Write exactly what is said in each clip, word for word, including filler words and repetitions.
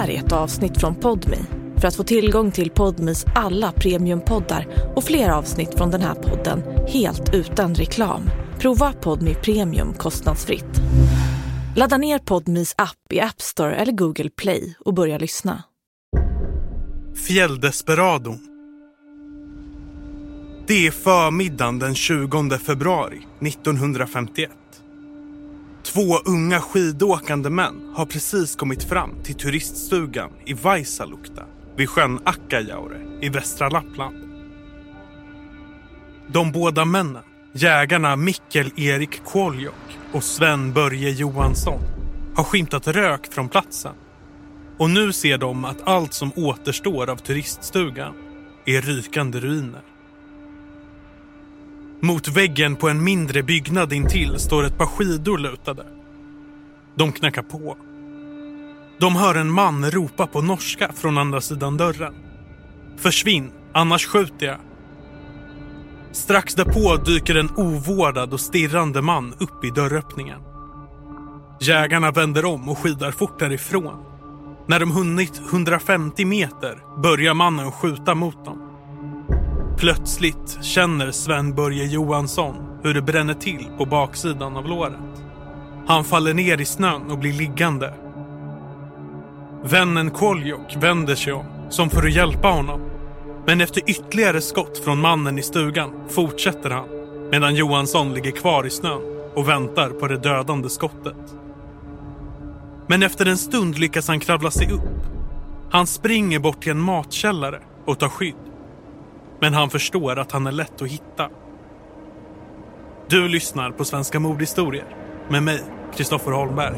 här är ett avsnitt från Podme. För att få tillgång till Podmes alla premiumpoddar och fler avsnitt från den här podden helt utan reklam, prova Podme Premium kostnadsfritt. Ladda ner Podmes app i App Store eller Google Play och börja lyssna. Fjälldesperado. Det är förmiddagen den tjugonde februari nittonhundrafemtioett. Två unga skidåkande män har precis kommit fram till turiststugan i Vaisalukta vid sjön Akkajaure i västra Lappland. De båda männen, jägarna Mikkel Erik Koljok och Sven Börje Johansson, har skymtat rök från platsen. Och nu ser de att allt som återstår av turiststugan är rykande ruiner. Mot väggen på en mindre byggnad intill står ett par skidor lutade. De knackar på. De hör en man ropa på norska från andra sidan dörren. Försvinn, annars skjuter jag. Strax därpå dyker en ovårdad och stirrande man upp i dörröppningen. Jägarna vänder om och skidar fort därifrån. När de hunnit hundrafemtio meter börjar mannen skjuta mot dem. Plötsligt känner Sven Börje Johansson hur det bränner till på baksidan av låret. Han faller ner i snön och blir liggande. Vännen Koljok vänder sig om som för att hjälpa honom. Men efter ytterligare skott från mannen i stugan fortsätter han, medan Johansson ligger kvar i snön och väntar på det dödande skottet. Men efter en stund lyckas han kravla sig upp. Han springer bort till en matkällare och tar skydd. Men han förstår att han är lätt att hitta. Du lyssnar på Svenska mordhistorier med mig, Kristoffer Holmberg.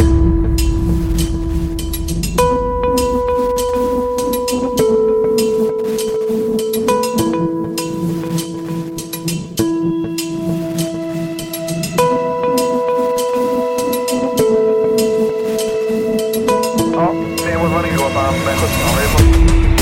Ja, det var vad ni går på med sjutton.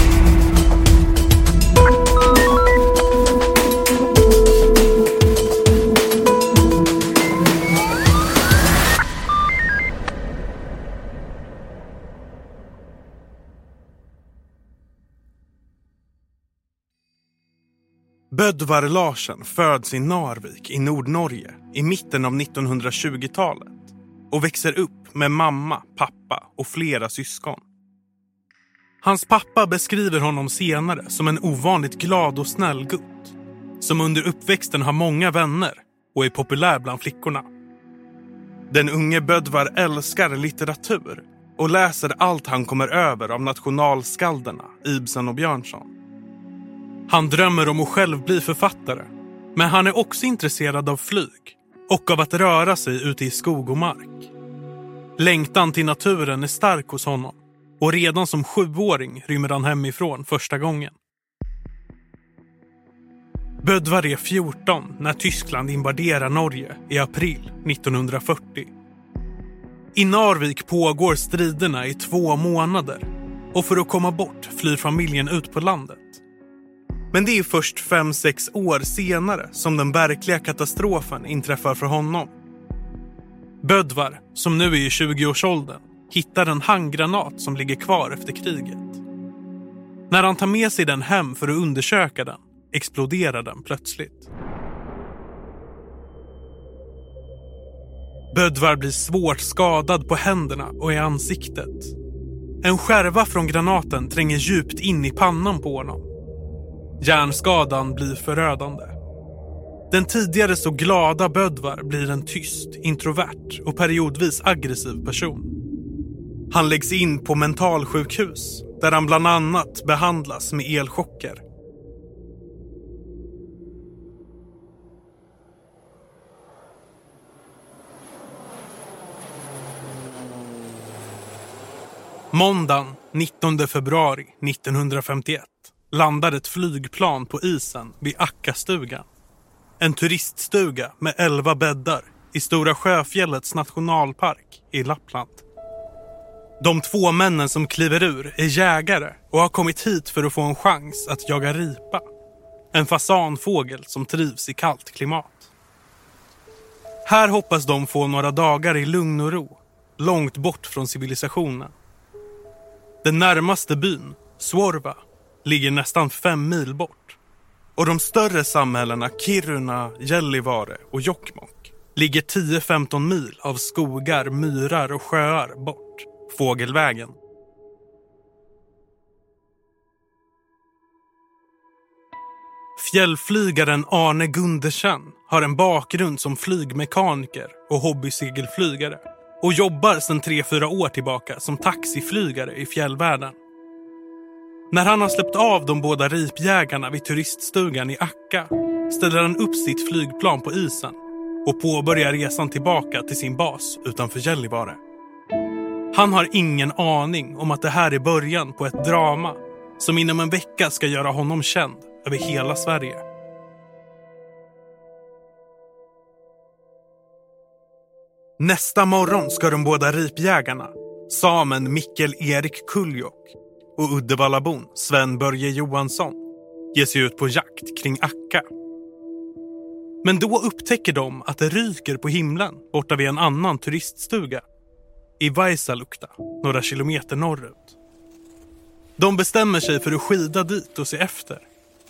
Bödvar Larsen föds i Narvik i Nordnorge i mitten av nittonhundratjugotalet och växer upp med mamma, pappa och flera syskon. Hans pappa beskriver honom senare som en ovanligt glad och snäll gutt som under uppväxten har många vänner och är populär bland flickorna. Den unge Bödvar älskar litteratur och läser allt han kommer över av nationalskalderna Ibsen och Björnson. Han drömmer om att själv bli författare, men han är också intresserad av flyg och av att röra sig ute i skog och mark. Längtan till naturen är stark hos honom och redan som sjuåring rymmer han hemifrån första gången. Bödvar är fjorton när Tyskland invaderar Norge i april nittonhundrafyrtio. I Narvik pågår striderna i två månader och för att komma bort flyr familjen ut på landet. Men det är först fem sex år senare som den verkliga katastrofen inträffar för honom. Bödvar, som nu är i tjugoårsåldern, hittar en handgranat som ligger kvar efter kriget. När han tar med sig den hem för att undersöka den, exploderar den plötsligt. Bödvar blir svårt skadad på händerna och i ansiktet. En skärva från granaten tränger djupt in i pannan på honom. Hjärnskadan blir förödande. Den tidigare så glada Bödvar blir en tyst, introvert och periodvis aggressiv person. Han läggs in på mentalsjukhus där han bland annat behandlas med elchocker. Måndagen nittonde februari nittonhundrafemtioett landar ett flygplan på isen vid Akkastugan. En turiststuga med elva bäddar i Stora Sjöfjällets nationalpark i Lappland. De två männen som kliver ur är jägare och har kommit hit för att få en chans att jaga ripa. En fasanfågel som trivs i kallt klimat. Här hoppas de få några dagar i lugn och ro, långt bort från civilisationen. Den närmaste byn, Suorva, ligger nästan fem mil bort. Och de större samhällena Kiruna, Gällivare och Jokkmokk ligger tio till femton mil av skogar, myrar och sjöar bort, fågelvägen. Fjällflygaren Arne Gundersen har en bakgrund som flygmekaniker och hobbysegelflygare och jobbar sedan tre fyra år tillbaka som taxiflygare i fjällvärlden. När han har släppt av de båda ripjägarna vid turiststugan i Akka ställer han upp sitt flygplan på isen och påbörjar resan tillbaka till sin bas utanför Gällivare. Han har ingen aning om att det här är början på ett drama som inom en vecka ska göra honom känd över hela Sverige. Nästa morgon ska de båda ripjägarna, samen Mikkel Erik Kuljok och Uddevallabon Sven Börje Johansson, ge sig ut på jakt kring Akka. Men då upptäcker de att det ryker på himlen borta vid en annan turiststuga i Vaisalukta, några kilometer norrut. De bestämmer sig för att skida dit och se efter.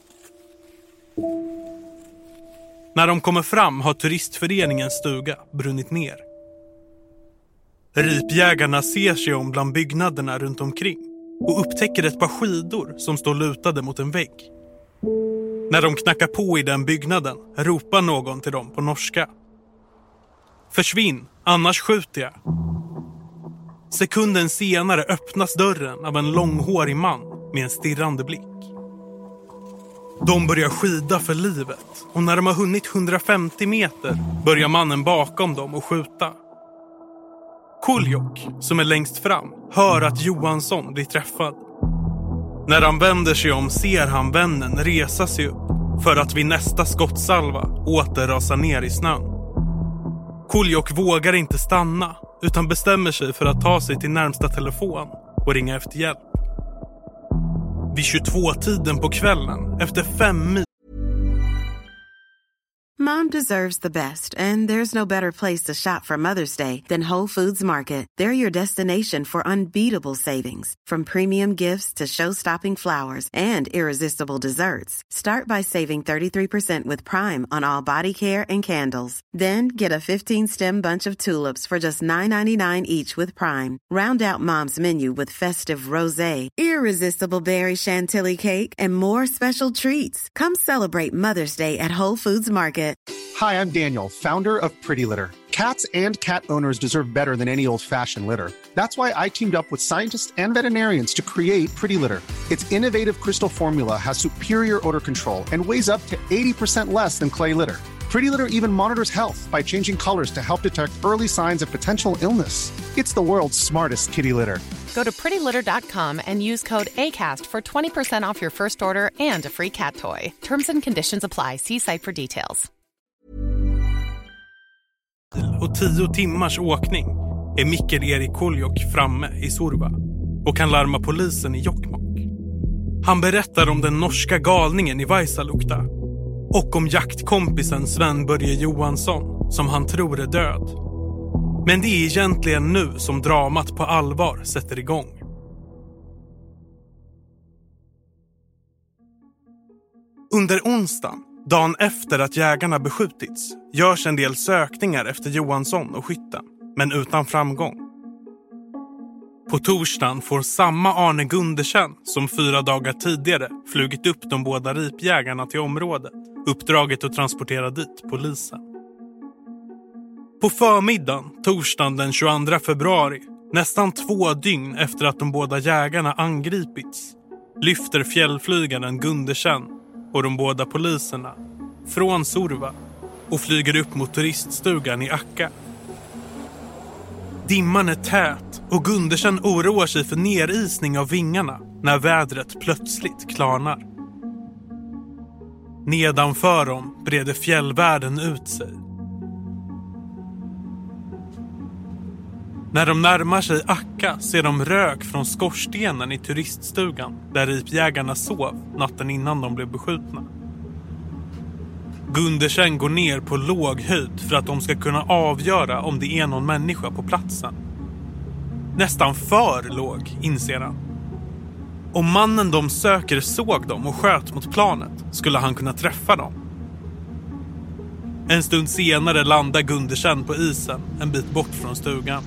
När de kommer fram har turistföreningens stuga brunnit ner. Ripjägarna ser sig om bland byggnaderna runt omkring och upptäcker ett par skidor som står lutade mot en vägg. När de knackar på i den byggnaden ropar någon till dem på norska: "Försvinn, annars skjuter jag." Sekunden senare öppnas dörren av en långhårig man med en stirrande blick. De börjar skida för livet och när de har hunnit hundrafemtio meter börjar mannen bakom dem och skjuta. Kuljok, som är längst fram, hör att Johansson blir träffad. När han vänder sig om ser han vännen resa sig upp för att vid nästa skottsalva åter rasa ner i snön. Kuljok vågar inte stanna utan bestämmer sig för att ta sig till närmsta telefon och ringa efter hjälp. Vid tjugotvå-tiden på kvällen, efter fem mil... Mom deserves the best, and there's no better place to shop for Mother's Day than Whole Foods Market. They're your destination for unbeatable savings, from premium gifts to show-stopping flowers and irresistible desserts. Start by saving thirty-three percent with Prime on all body care and candles. Then get a fifteen-stem bunch of tulips for just nine ninety-nine each with Prime. Round out Mom's menu with festive rosé, irresistible berry chantilly cake, and more special treats. Come celebrate Mother's Day at Whole Foods Market. Hi, I'm Daniel, founder of Pretty Litter. Cats and cat owners deserve better than any old-fashioned litter. That's why I teamed up with scientists and veterinarians to create Pretty Litter. Its innovative crystal formula has superior odor control and weighs up to eighty percent less than clay litter. Pretty Litter even monitors health by changing colors to help detect early signs of potential illness. It's the world's smartest kitty litter. Go to pretty litter dot com and use code ACAST for twenty percent off your first order and a free cat toy. Terms and conditions apply. See site for details. Och tio timmars åkning är Mikkel Erik Kuljok framme i Suorva och kan larma polisen i Jokkmokk. Han berättar om den norska galningen i Vaisalukta och om jaktkompisen Sven Börje Johansson som han tror är död. Men det är egentligen nu som dramat på allvar sätter igång. Under onsdagen, dagen efter att jägarna beskjutits, görs en del sökningar efter Johansson och skytten, men utan framgång. På torsdagen får samma Arne Gundersen som fyra dagar tidigare flugit upp de båda ripjägarna till området uppdraget att transportera dit polisen. På förmiddagen, torsdagen den tjugoandra februari, nästan två dygn efter att de båda jägarna angripits, lyfter fjällflygaren Gundersen och de båda poliserna från Suorva och flyger upp mot turiststugan i Akka. Dimman är tät och Gundersen oroar sig för nerisning av vingarna när vädret plötsligt klarnar. Nedanför dem breder fjällvärlden ut sig. När de närmar sig Akka ser de rök från skorstenen i turiststugan där ripjägarna sov natten innan de blev beskjutna. Gundersen går ner på låg höjd för att de ska kunna avgöra om det är någon människa på platsen. Nästan för låg, inser han. Om mannen de söker såg dem och sköt mot planet skulle han kunna träffa dem. En stund senare landar Gundersen på isen en bit bort från stugan.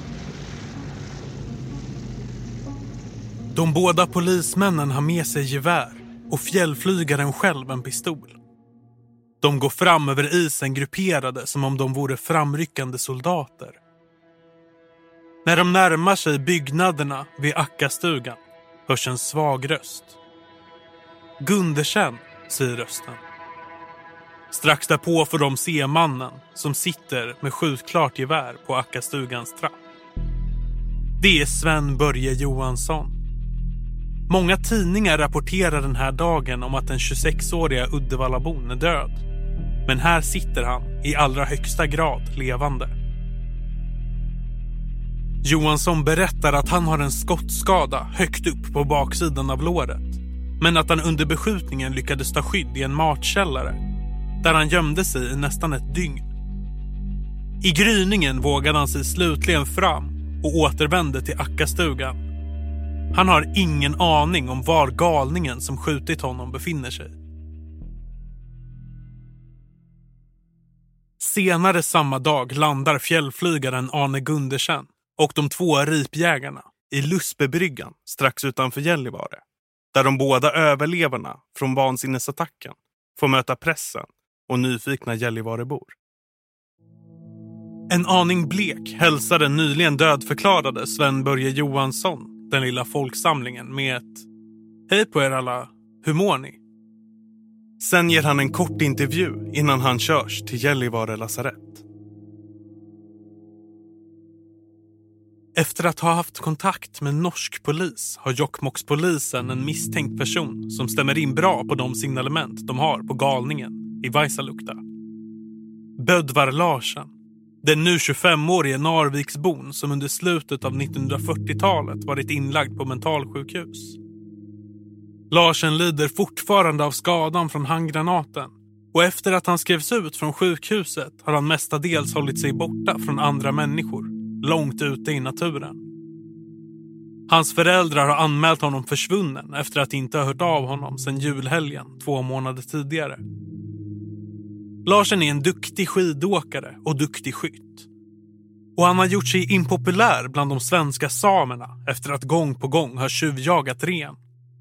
De båda polismännen har med sig gevär och fjällflygaren själv en pistol. De går fram över isen grupperade som om de vore framryckande soldater. När de närmar sig byggnaderna vid Ackastugan hörs en svag röst. Gundersen, säger rösten. Strax därpå får de se mannen som sitter med skjutklart gevär på Ackastugans trapp. Det är Sven Börje Johansson. Många tidningar rapporterar den här dagen om att den tjugosexåriga Uddevallabon är död. Men här sitter han i allra högsta grad levande. Johansson berättar att han har en skottskada högt upp på baksidan av låret. Men att han under beskjutningen lyckades ta skydd i en matkällare där han gömde sig i nästan ett dygn. I gryningen vågade han sig slutligen fram och återvände till Ackastugan. Han har ingen aning om var galningen som skjutit honom befinner sig. Senare samma dag landar fjällflygaren Arne Gundersen och de två ripjägarna i Lusbebryggan strax utanför Gällivare, där de båda överlevarna från vansinnesattacken får möta pressen och nyfikna Gällivarebor. En aning blek hälsar den nyligen dödförklarade Sven Börje Johansson den lilla folksamlingen med ett "Hej på er alla, hur mår ni?" Sen ger han en kort intervju innan han körs till Gällivare lasarett. Efter att ha haft kontakt med norsk polis har Jokkmokkspolisen en misstänkt person som stämmer in bra på de signalement de har på galningen i Vaisalukta. Bödvar Larsen, den nu tjugofemårige Narviksbon som under slutet av nittonhundrafyrtiotalet varit inlagd på mentalsjukhus. Larsen lider fortfarande av skadan från handgranaten och efter att han skrevs ut från sjukhuset har han mestadels hållit sig borta från andra människor, långt ute i naturen. Hans föräldrar har anmält honom försvunnen efter att inte ha hört av honom sedan julhelgen två månader tidigare. Larsen är en duktig skidåkare och duktig skytt. Och han har gjort sig impopulär bland de svenska samerna efter att gång på gång ha tjuvjagat ren.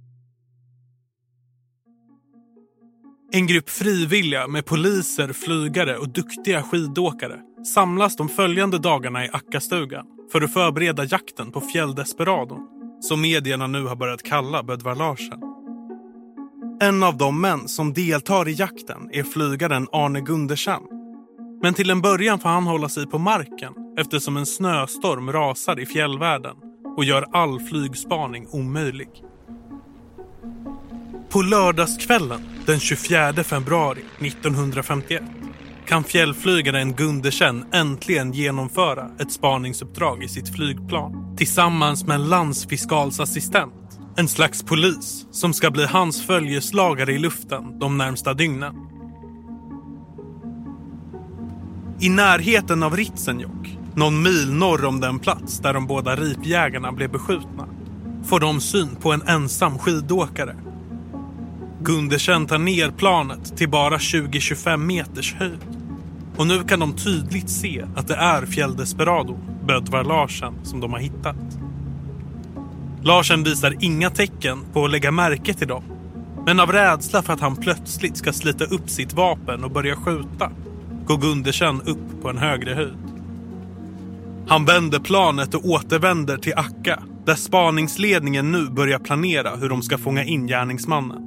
En grupp frivilliga med poliser, flygare och duktiga skidåkare samlas de följande dagarna i Ackastugan för att förbereda jakten på fjälldesperadon, som medierna nu har börjat kalla Bödvar Larsen. En av de män som deltar i jakten är flygaren Arne Gundersen. Men till en början får han hålla sig på marken eftersom en snöstorm rasar i fjällvärlden och gör all flygspaning omöjlig. På lördagskvällen den tjugofjärde februari nittonhundrafemtioett kan fjällflygaren Gundersen äntligen genomföra ett spaningsuppdrag i sitt flygplan tillsammans med en landsfiskalsassistent, en slags polis som ska bli hans följeslagare i luften de närmsta dygnen. I närheten av Ritsenjokk, någon mil norr om den plats där de båda ripjägarna blev beskjutna, får de syn på en ensam skidåkare. Gundersen tar ner planet till bara tjugo till tjugofem meters höjd. Och nu kan de tydligt se att det är fjälldesperado, Bödvar Larsen, som de har hittat. Larsen visar inga tecken på att lägga märke till dem. Men av rädsla för att han plötsligt ska slita upp sitt vapen och börja skjuta går Gundersen upp på en högre höjd. Han vänder planet och återvänder till Akka, där spaningsledningen nu börjar planera hur de ska fånga in gärningsmannen.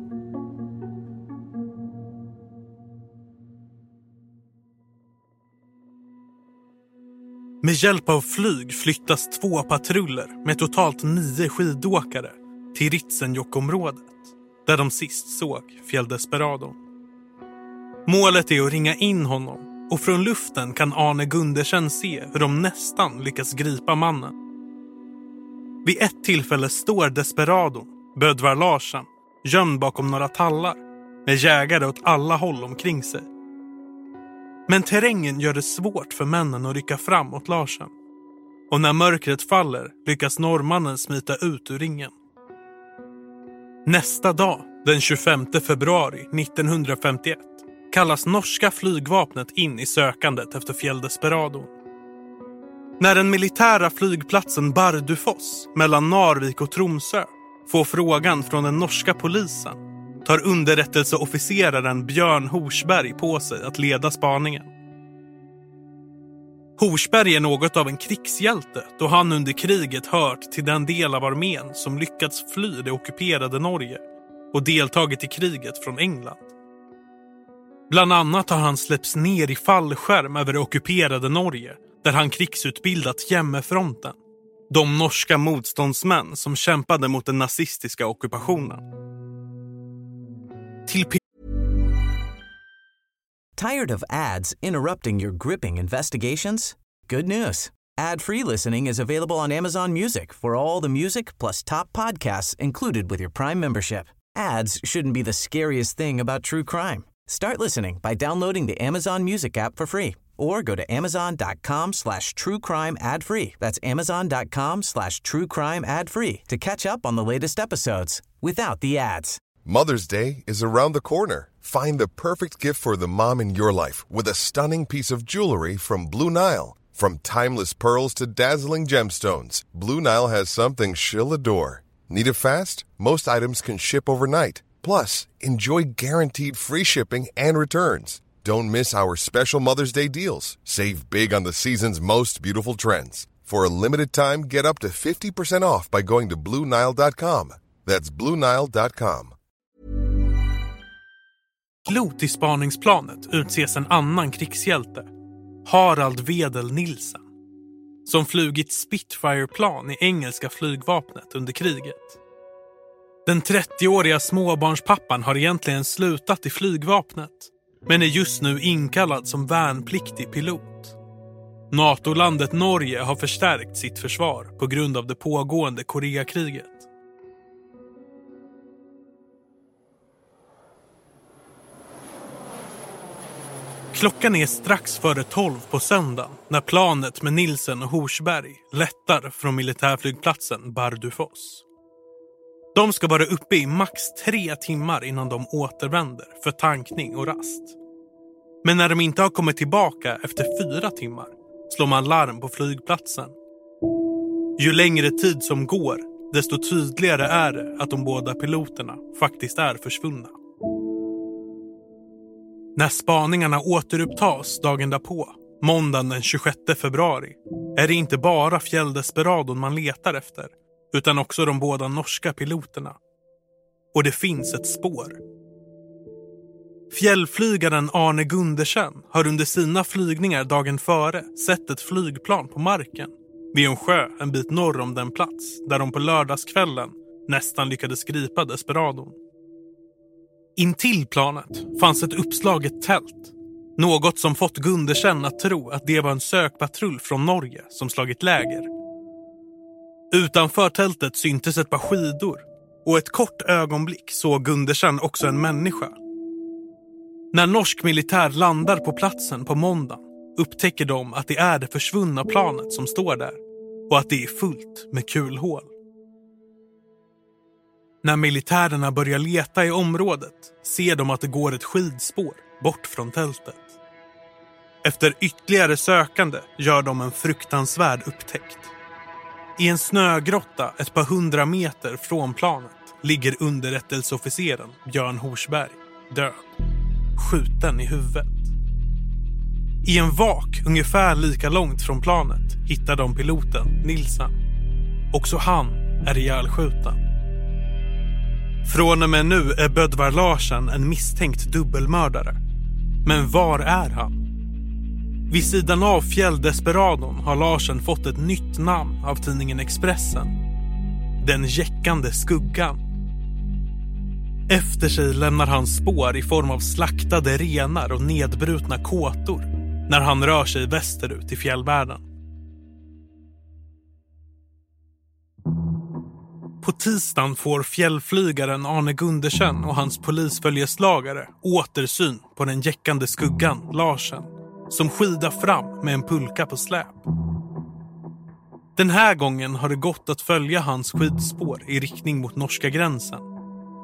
Med hjälp av flyg flyttas två patruller med totalt nio skidåkare till Ritsenjokkområdet, där de sist såg fjälldesperadon. Målet är att ringa in honom och från luften kan Arne Gundersen se hur de nästan lyckas gripa mannen. Vid ett tillfälle står desperadon, Bödvar Larsen, gömd bakom några tallar med jägare åt alla håll omkring sig. Men terrängen gör det svårt för männen att rycka fram åt Larsen. Och när mörkret faller lyckas norrmannen smita ut ur ringen. Nästa dag, den tjugofemte februari nittonhundrafemtioett, kallas norska flygvapnet in i sökandet efter fjälldesperadon. När den militära flygplatsen Bardufoss mellan Narvik och Tromsö får frågan från den norska polisen tar underrättelseofficeraren Björn Horsberg på sig att leda spaningen. Horsberg är något av en krigshjälte då han under kriget hört till den del av armén som lyckats fly det ockuperade Norge och deltagit i kriget från England. Bland annat har han släppts ner i fallskärm över det ockuperade Norge där han krigsutbildat Hjemmefronten, de norska motståndsmän som kämpade mot den nazistiska ockupationen. Till Tired of ads interrupting your gripping investigations? Good news. Ad-free listening is available on Amazon Music for all the music plus top podcasts included with your Prime membership. Ads shouldn't be the scariest thing about true crime. Start listening by downloading the Amazon Music app for free or go to amazon.com slash true crime ad free. That's amazon.com slash true crime ad free to catch up on the latest episodes without the ads. Mother's Day is around the corner. Find the perfect gift for the mom in your life with a stunning piece of jewelry from Blue Nile. From timeless pearls to dazzling gemstones, Blue Nile has something she'll adore. Need it fast? Most items can ship overnight. Plus, enjoy guaranteed free shipping and returns. Don't miss our special Mother's Day deals. Save big on the season's most beautiful trends. For a limited time, get up to fifty percent off by going to blue nile dot com. That's blue nile dot com. Pilot i spaningsplanet utses en annan krigshjälte, Harald Wedel Nilsen, som flugit Spitfire-plan i engelska flygvapnet under kriget. Den trettioåriga småbarnspappan har egentligen slutat i flygvapnet, men är just nu inkallad som värnpliktig pilot. NATO-landet Norge har förstärkt sitt försvar på grund av det pågående Koreakriget. Klockan är strax före tolv på söndagen när planet med Nilsen och Horsberg lättar från militärflygplatsen Bardufoss. De ska vara uppe i max tre timmar innan de återvänder för tankning och rast. Men när de inte har kommit tillbaka efter fyra timmar slår man larm på flygplatsen. Ju längre tid som går, desto tydligare är det att de båda piloterna faktiskt är försvunna. När spaningarna återupptas dagen därpå, måndagen den tjugosjätte februari, är det inte bara fjälldesperadon man letar efter, utan också de båda norska piloterna. Och det finns ett spår. Fjällflygaren Arne Gundersen har under sina flygningar dagen före sett ett flygplan på marken vid en sjö en bit norr om den plats där de på lördagskvällen nästan lyckades gripa desperadon. Intill planet fanns ett uppslaget tält, något som fått Gundersen att tro att det var en sökpatrull från Norge som slagit läger. Utanför tältet syntes ett par skidor och ett kort ögonblick såg Gundersen också en människa. När norsk militär landar på platsen på måndag upptäcker de att det är det försvunna planet som står där och att det är fullt med kulhål. När militärerna börjar leta i området ser de att det går ett skidspår bort från tältet. Efter ytterligare sökande gör de en fruktansvärd upptäckt. I en snögrotta ett par hundra meter från planet ligger underrättelseofficeren Björn Horsberg död, skjuten i huvudet. I en vak ungefär lika långt från planet hittar de piloten Nilsen. Också han är ihjälskjuten. Från och med nu är Bödvar Larsen en misstänkt dubbelmördare. Men var är han? Vid sidan av fjälldesperadon har Larsen fått ett nytt namn av tidningen Expressen. Den jäckande skuggan. Efter sig lämnar han spår i form av slaktade renar och nedbrutna kåtor när han rör sig västerut i fjällvärlden. På tisdagen får fjällflygaren Arne Gundersen och hans polisföljeslagare återsyn på den jäckande skuggan Larsen som skidar fram med en pulka på släp. Den här gången har det gått att följa hans skidspår i riktning mot norska gränsen.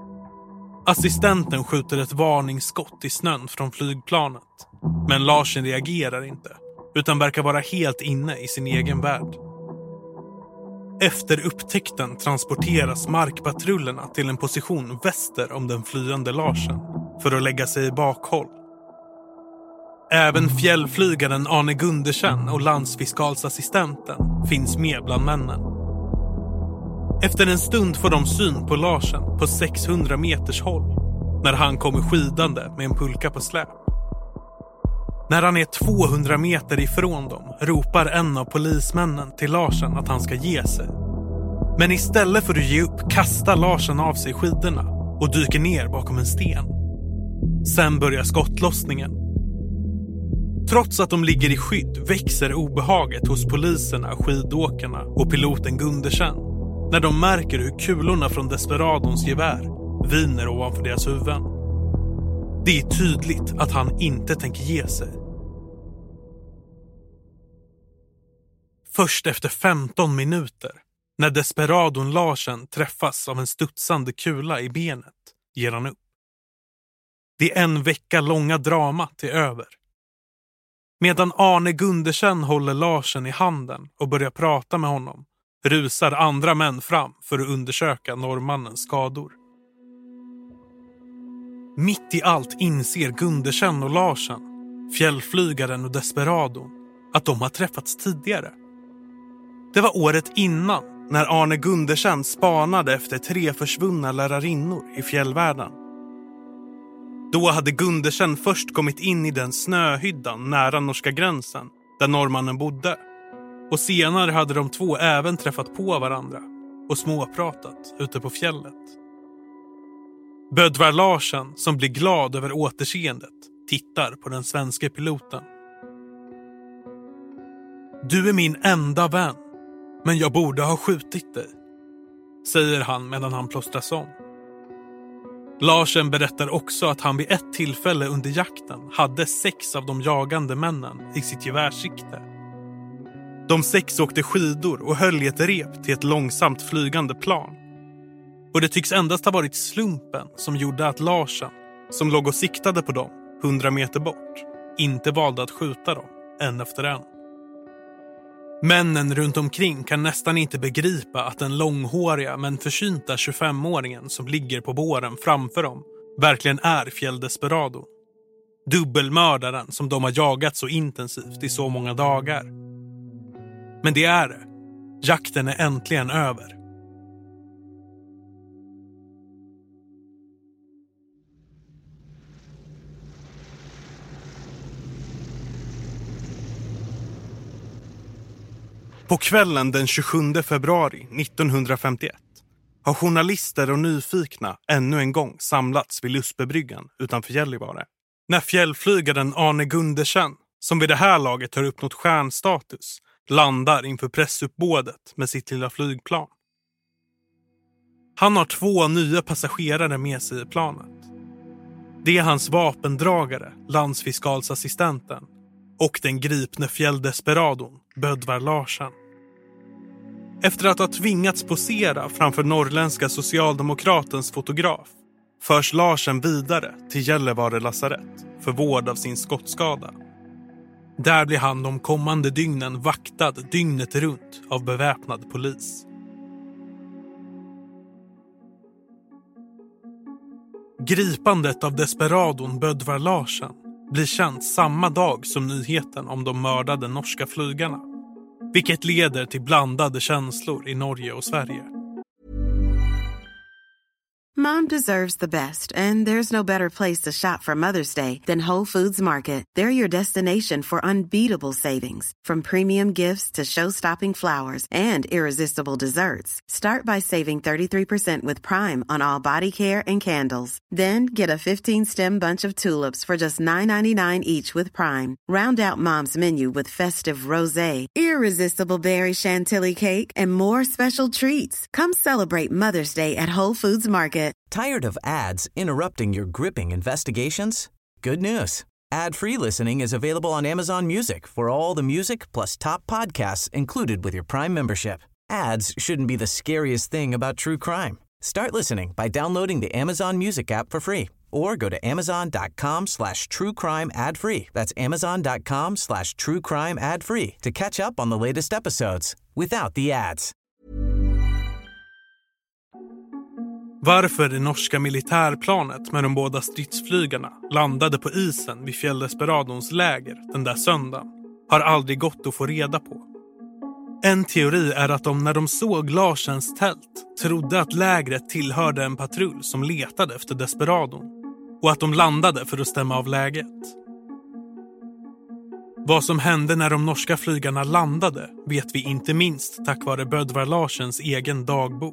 Assistenten skjuter ett varningsskott i snön från flygplanet. Men Larsen reagerar inte, utan verkar vara helt inne i sin egen värld. Efter upptäckten transporteras markpatrullerna till en position väster om den flyende Larsen för att lägga sig i bakhåll. Även fjällflygaren Arne Gundersen och landsfiskalsassistenten finns med bland männen. Efter en stund får de syn på Larsen på sexhundra meters håll när han kommer skidande med en pulka på släp. När han är tvåhundra meter ifrån dem ropar en av polismännen till Larsen att han ska ge sig. Men istället för att ge upp kastar Larsen av sig skidorna och dyker ner bakom en sten. Sen börjar skottlossningen. Trots att de ligger i skydd växer obehaget hos poliserna, skidåkarna och piloten Gundersen när de märker hur kulorna från Desperadons gevär viner ovanför deras huvuden. Det är tydligt att han inte tänker ge sig. Först efter femton minuter, när Desperadon Larsen träffas av en studsande kula i benet, ger han upp. Det är en vecka långa drama till över. Medan Arne Gundersen håller Larsen i handen och börjar prata med honom, rusar andra män fram för att undersöka norrmannens skador. Mitt i allt inser Gundersen och Larsen, fjällflygaren och Desperadon, att de har träffats tidigare. Det var året innan när Arne Gundersen spanade efter tre försvunna lärarinnor i fjällvärlden. Då hade Gundersen först kommit in i den snöhyddan nära norska gränsen där norrmannen bodde. Och senare hade de två även träffat på varandra och småpratat ute på fjället. Bödvar Larsen, som blir glad över återseendet, tittar på den svenska piloten. Du är min enda vän, men jag borde ha skjutit dig, säger han medan han plåstras om. Larsen berättar också att han vid ett tillfälle under jakten hade sex av de jagande männen i sitt gevärssikte. De sex åkte skidor och höll i ett rep till ett långsamt flygande plan. Och det tycks endast ha varit slumpen som gjorde att Larsen, som låg och siktade på dem hundra meter bort, inte valde att skjuta dem en efter en. Männen runt omkring kan nästan inte begripa att den långhåriga men försynta tjugofemåringen som ligger på båren framför dem verkligen är fjälldesperado. Dubbelmördaren som de har jagat så intensivt i så många dagar. Men det är det. Jakten är äntligen över. På kvällen den tjugosjunde februari nittonhundrafemtioett har journalister och nyfikna ännu en gång samlats vid Luspebryggan utanför Gällivare. När fjällflygaren Arne Gundersen, som vid det här laget har uppnått stjärnstatus, landar inför pressuppbådet med sitt lilla flygplan. Han har två nya passagerare med sig i planet. Det är hans vapendragare, landsfiskalsassistenten, och den gripne fjälldesperadon, Bödvar Larsen. Efter att ha tvingats posera framför norrländska socialdemokratens fotograf förs Larsen vidare till Gällivare lasarett för vård av sin skottskada. Där blir han de kommande dygnen vaktad dygnet runt av beväpnad polis. Gripandet av desperadon Bödvar Larsen blir känt samma dag som nyheten om de mördade norska flygarna, vilket leder till blandade känslor i Norge och Sverige. Mom deserves the best, and there's no better place to shop for Mother's Day than Whole Foods Market. They're your destination for unbeatable savings, from premium gifts to show-stopping flowers and irresistible desserts. Start by saving thirty-three percent with Prime on all body care and candles. Then get a fifteen-stem bunch of tulips for just nine ninety-nine each with Prime. Round out Mom's menu with festive rosé, irresistible berry chantilly cake, and more special treats. Come celebrate Mother's Day at Whole Foods Market. Tired of ads interrupting your gripping investigations? Good news. Ad-free listening is available on Amazon Music for all the music plus top podcasts included with your Prime membership. Ads shouldn't be the scariest thing about true crime. Start listening by downloading the Amazon Music app for free or go to amazon.com slash true crime ad free. That's amazon.com slash true crime ad free to catch up on the latest episodes without the ads. Varför det norska militärplanet med de båda stridsflygarna landade på isen vid Fjäll Desperadons läger den där söndagen har aldrig gått att få reda på. En teori är att de när de såg Larsens tält trodde att lägret tillhörde en patrull som letade efter Desperadon och att de landade för att stämma av läget. Vad som hände när de norska flygarna landade vet vi inte minst tack vare Bödvar Larsens egen dagbok.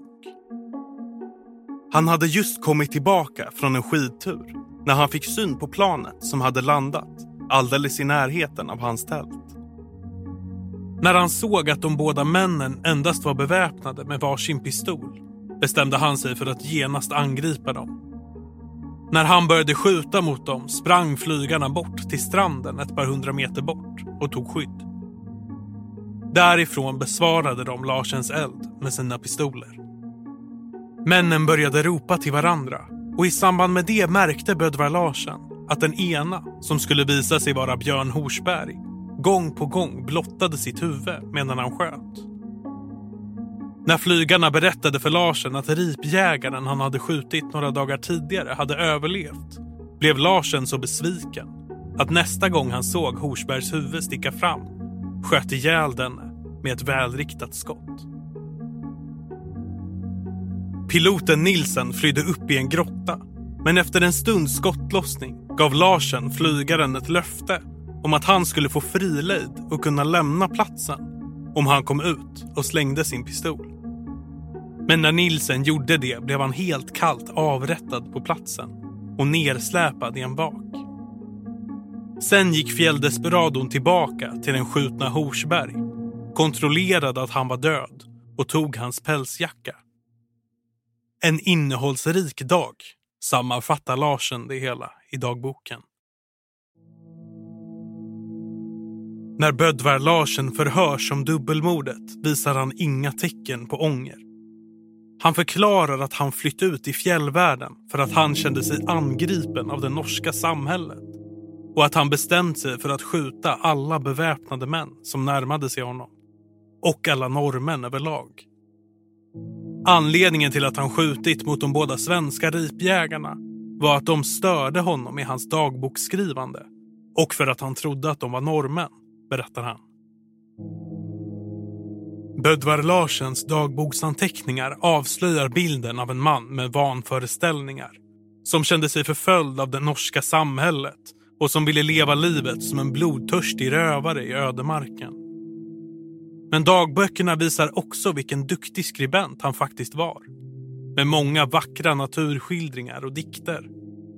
Han hade just kommit tillbaka från en skidtur när han fick syn på planet som hade landat alldeles i närheten av hans tält. När han såg att de båda männen endast var beväpnade med varsin pistol bestämde han sig för att genast angripa dem. När han började skjuta mot dem sprang flygarna bort till stranden ett par hundra meter bort och tog skydd. Därifrån besvarade de Larsens eld med sina pistoler. Männen började ropa till varandra och i samband med det märkte Bödvar Larsen att den ena, som skulle visa sig vara Björn Horsberg, gång på gång blottade sitt huvud medan han sköt. När flygarna berättade för Larsen att ripjägaren han hade skjutit några dagar tidigare hade överlevt blev Larsen så besviken att nästa gång han såg Horsbergs huvud sticka fram sköt ihjäl denne med ett välriktat skott. Piloten Nilsen flydde upp i en grotta, men efter en stunds skottlossning gav Larsen flygaren ett löfte om att han skulle få frilejd och kunna lämna platsen om han kom ut och slängde sin pistol. Men när Nilsen gjorde det blev han helt kallt avrättad på platsen och nersläpad i en bak. Sen gick Fjäll Desperadon tillbaka till den skjutna Horsberg, kontrollerade att han var död och tog hans pälsjacka. En innehållsrik dag, sammanfattar Larsen det hela i dagboken. När Bödvar Larsen förhörs om dubbelmordet visar han inga tecken på ånger. Han förklarar att han flytt ut i fjällvärlden för att han kände sig angripen av det norska samhället och att han bestämt sig för att skjuta alla beväpnade män som närmade sig honom och alla norrmän överlag. Anledningen till att han skjutit mot de båda svenska ripjägarna var att de störde honom i hans dagboksskrivande och för att han trodde att de var norrmän, berättar han. Bödvar Larsens dagboksanteckningar avslöjar bilden av en man med vanföreställningar som kände sig förföljd av det norska samhället och som ville leva livet som en blodtörstig rövare i ödemarken. Men dagböckerna visar också vilken duktig skribent han faktiskt var, med många vackra naturskildringar och dikter.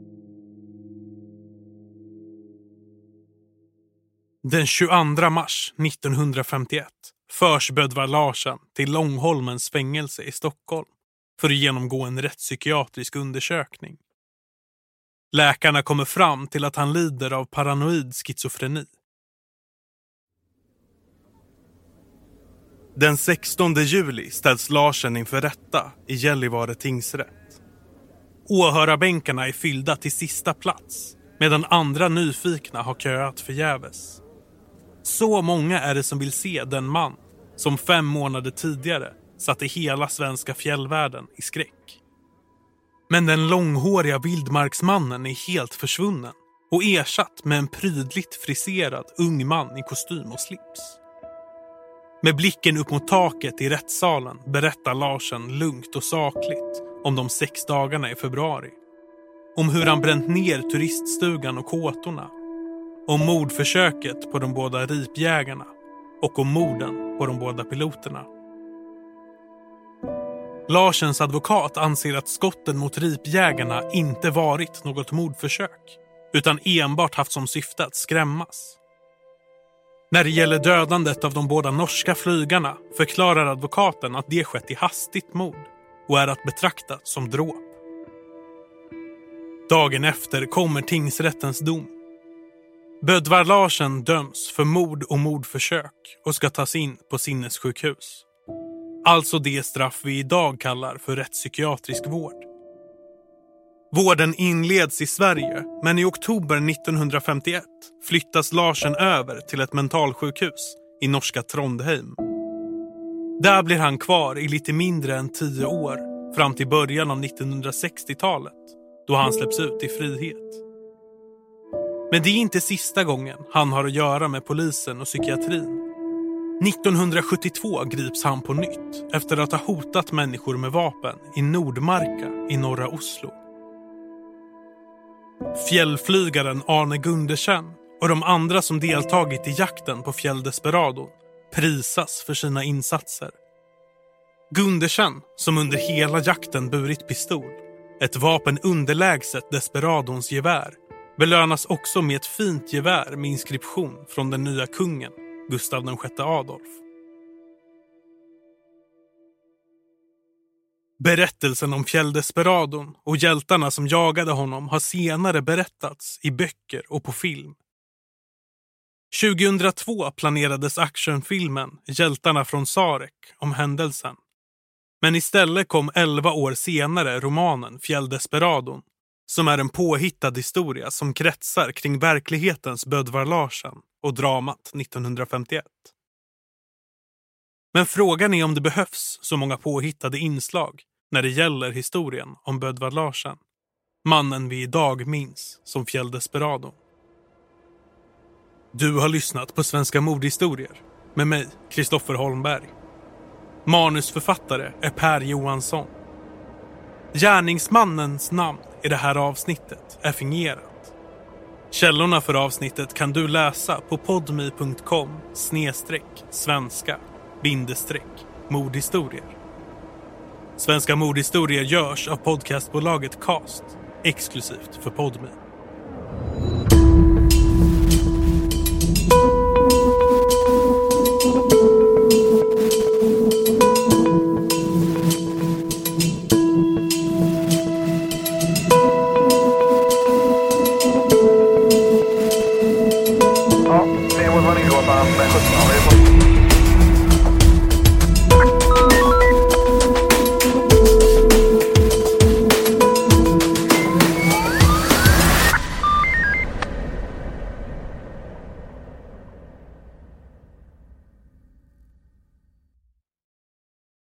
Den tjugoandra mars nittonhundrafemtioett förs Bödvar Larsen till Långholmens fängelse i Stockholm för att genomgå en rättspsykiatrisk undersökning. Läkarna kommer fram till att han lider av paranoid schizofreni. Den sextonde juli ställs Larsen inför rätta i Gällivare tingsrätt. Åhörarbänkarna är fyllda till sista plats medan andra nyfikna har köat förgäves. Så många är det som vill se den man som fem månader tidigare satte hela svenska fjällvärlden i skräck. Men den långhåriga vildmarksmannen är helt försvunnen och ersatt med en prydligt friserad ung man i kostym och slips. Med blicken upp mot taket i rättssalen berättar Larsen lugnt och sakligt om de sex dagarna i februari. Om hur han bränt ner turiststugan och kåtorna. Om mordförsöket på de båda ripjägarna och om morden på de båda piloterna. Larsens advokat anser att skotten mot ripjägarna inte varit något mordförsök utan enbart haft som syfte att skrämmas. När det gäller dödandet av de båda norska flygarna förklarar advokaten att det skett i hastigt mord och är att betrakta som dråp. Dagen efter kommer tingsrättens dom. Bödvar Larsen döms för mord och mordförsök och ska tas in på sinnessjukhus. Alltså det straff vi idag kallar för rättspsykiatrisk vård. Vården inleds i Sverige, men i oktober nittonhundrafemtioett flyttas Larsen över till ett mentalsjukhus i norska Trondheim. Där blir han kvar i lite mindre än tio år, fram till början av nittonhundrasextiotalet, då han släpps ut i frihet. Men det är inte sista gången han har att göra med polisen och psykiatrin. nittonhundrasjuttiotvå grips han på nytt efter att ha hotat människor med vapen i Nordmarka i norra Oslo. Fjällflygaren Arne Gundersen och de andra som deltagit i jakten på Fjälldesperadon prisas för sina insatser. Gundersen, som under hela jakten burit pistol, ett vapen underlägset Desperadons gevär, belönas också med ett fint gevär med inskription från den nya kungen, Gustav den sjätte Adolf. Berättelsen om Fjälldesperadon och hjältarna som jagade honom har senare berättats i böcker och på film. tjugohundratvå planerades actionfilmen Hjältarna från Sarek om händelsen. Men istället kom elva år senare romanen Fjälldesperadon, som är en påhittad historia som kretsar kring verklighetens Bödvar Larsen och dramat nittonhundrafemtioett. Men frågan är om det behövs så många påhittade inslag när det gäller historien om Bödvar Larsen, mannen vi idag minns som Fjälldesperadon. Du har lyssnat på Svenska mordhistorier med mig, Kristoffer Holmberg. Manusförfattare är Per Johansson. Gärningsmannens namn i det här avsnittet är fingerat. Källorna för avsnittet kan du läsa på podme punkt com snedstreck svenska bindestreck mordhistorier. Svenska mordhistorier görs av podcastbolaget Cast, exklusivt för Podme.